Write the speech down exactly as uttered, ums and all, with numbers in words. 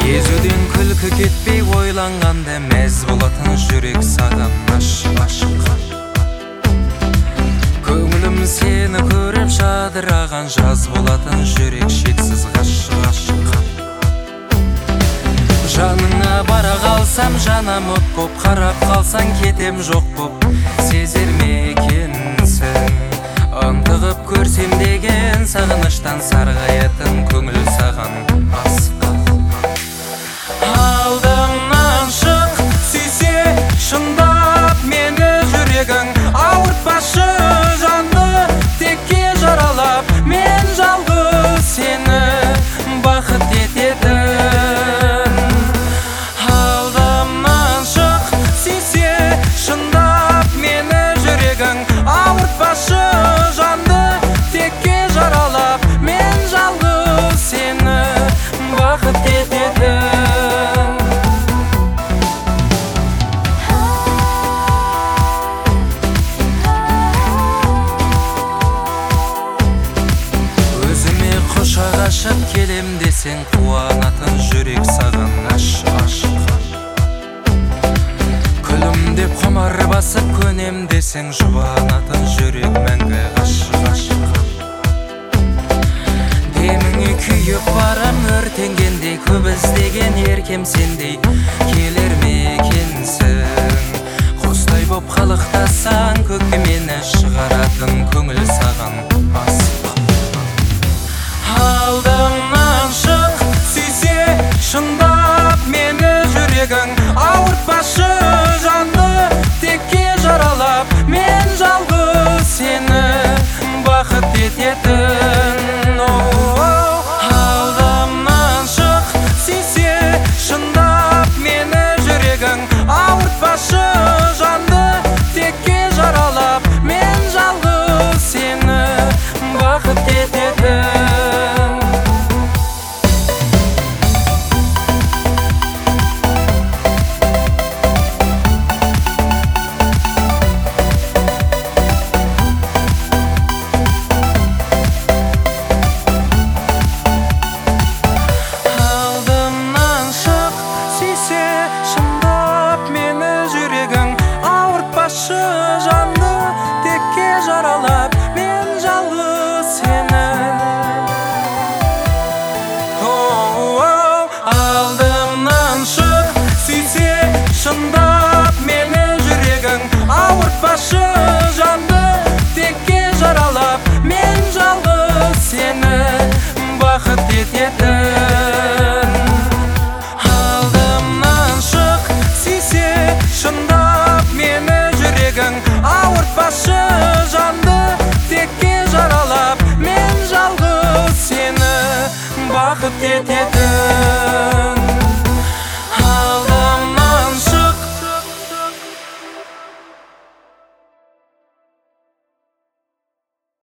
Езуден күлкі кетпей ойланғанда мәз болатын жүрек саған ашық-ашық. Көңілім сені көріп жадыраған жаз болатын жүрек шексіз ғашық-ғашық. Жаныңа бара қалсам жанам от боп, қарап қалсаң кетем жоқ боп, сезер ме екенсің? Ынтығып көрсем деген сағыныштан сарғаятын көңіл саған асқақ. Алдымнан шық, сүйсе шындап мені жүрегің, ауыртпашы жанды текке жаралап, мен жалғыз сені бақыт ететін. Алдымнан шық, сүйсе шындап мені жүрегің, ауыртпашы жанды текке жаралап, мен жалғыз сені бақыт ететін. Ашып келем десең қуанатын жүрек саған ашық-ашық. Күлім деп құмар басып көнем десең жұбанатын жүрек мәңгі ғашық-ғашық. Деміңе күйіп барам өртенгендей, көп іздеген еркем сендей келер ме екенсің? Құстай боп қалықтасаң көкке мені шығаратын көңіл саған асық. Алдымнан шық, сүйсе шындап мені жүрегің, ауыртпашы жанды текке жаралап, мен жалғыз сені бақыт ететін. Алдымнан шық, сүйсе шындап мені жүрегің, ауыртпашы жанды текке жаралап, мен жалғыз сені бақыт ететін. Жанды текке жаралап, мен жалғыз сені. Алдымнан шық, сүйсе шындап мені жүрегің, ауыртпашы жанды текке жаралап, мен жалғыз сені бақыт ететін. Алдымнан шық, сүйсе шындап мені ауыртпашы жанды текке жаралап, мен жалғыз сені бақыт ететін.